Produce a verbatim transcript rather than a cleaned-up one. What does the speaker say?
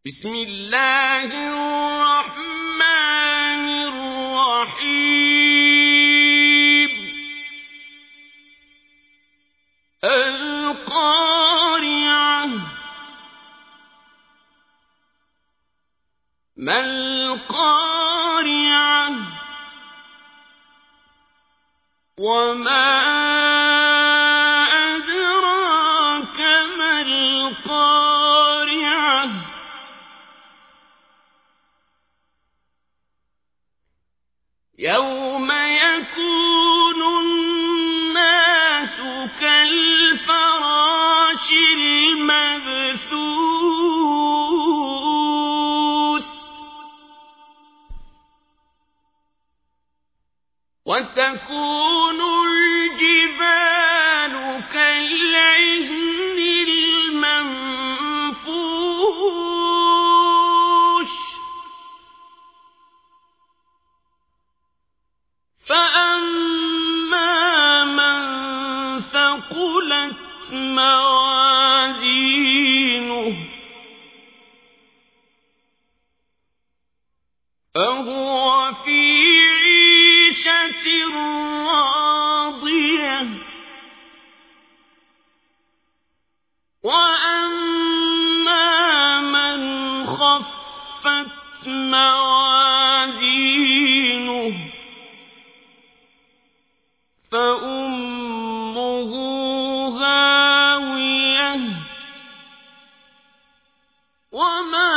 بسم الله الرحمن الرحيم القارعة ما القارعة وما أدراك ما القارعة يوم يكون الناس كالفراش المبثوث وتكون الجبال كالعهن المنفوش فأما من ثقلت موازينه فهو في عيشة راضية وأما من خفت موازينه فأمه هاوية وما